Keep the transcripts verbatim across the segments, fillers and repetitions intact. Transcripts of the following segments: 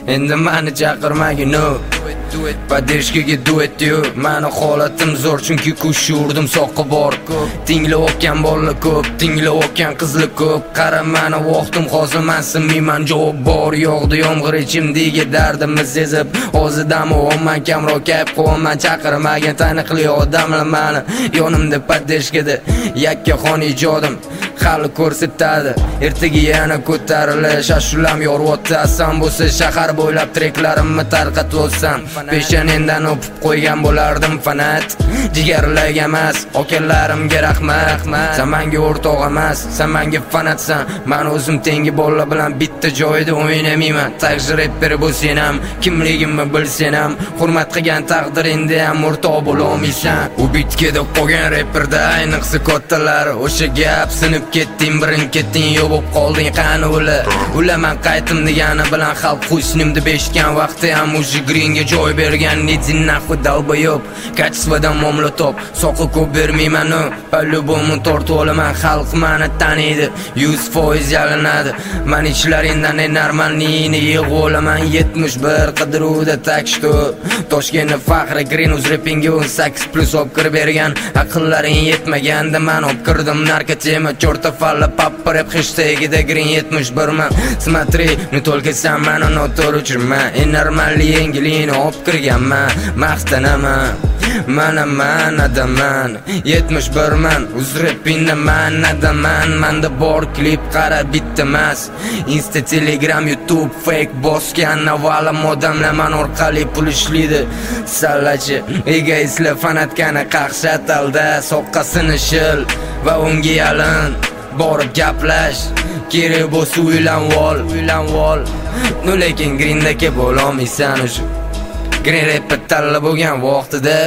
Endi meni chaqirmagin o Поддержкаga duet yo. Meni holatim zo'r chunki kush urdim soqi bor. Tinglayotgan bola ko'p, tinglayotgan qizlar ko'p. Qara meni vaqtim hozir men sinmayman javob bor. Yog'di yomg'ir ichimdagi dardimni sezib, o'zidan o'man kamroq kayf qo'yman chaqirmagin taniqli odamlar meni yonimda поддержкада yakkaxon ijodim hali ko'rsatadi. Ertaga yana ko'tarilish ashulam yoryapti. Asam bo'lsa shahar bo'ylab treklarimni tarqatib olsam, peshanendan o'pib qo'ygan bo'lardim fanat. Jigarlarga emas, okalarimga rahmat. Sen menga o'rtoq emas, sen menga fanatsan. Men o'zim tengi bolalar bilan bitta joyda o'ynamayman. Tag'ji rapper bo'lsang ham, kimligimni bilsang ham, hurmat qilgan taqdiringda ham o'rtoq bo'la olmaysan. U bitkada qolgan rapperda ayniqsa kattalar o'sha gap sinib ketding, birin ketding, yo'q bo'lib qolding qani ular. Ular men qaytim degani bilan xalq xushnim deb eshitgan vaqtda ham o'sha gringa joy bergan nidin nahvi dalbayob. Kachsvadan momla top, soqi ko'p bermayman u. По-любому tortib olaman, xalq meni taniydi, yuz foiz yalinadi. Men ichlaringdan normalniyni yig'ib olaman. yetmish bir qidiruvda takshto Toshkentni faxri Green uz rappingga o'n sakkiz plus olib kirib bergan. Aqllaring yetmaganda men olib kirdim narkotema chorta falla pappa rap hashtagida Green yetmish bir man. Смотри, не только сам meni noto'r uchirma. Normalni yengilini olib kirganman. Maqtanaman. Mana man adaman yetmish bir man uz rappingda man adaman. Menda bor klip qara bitta emas. Insta, Telegram, YouTube fake bosgan avalim odamlar men orqali pul ishlaydi. Sallachi egoistlar fanatkani qaqshat alda soqqasini shil va unga yalin borib gaplash. Kerak bo'lsa uylanvol, uylanvol. No lekin Grindagi bo'la olmaysan o'sha. Green rapper tanlab bo'lgan vaqtida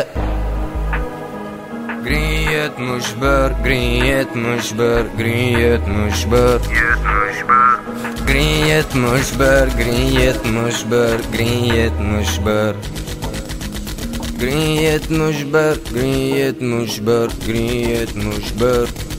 Green yetmish bir, Green yetmish bir, Green yetmish bir, Green yetmish bir, Green yetmish bir, Green yetmish bir, Green yetmish bir, Green yetmish bir, Green yetmish bir.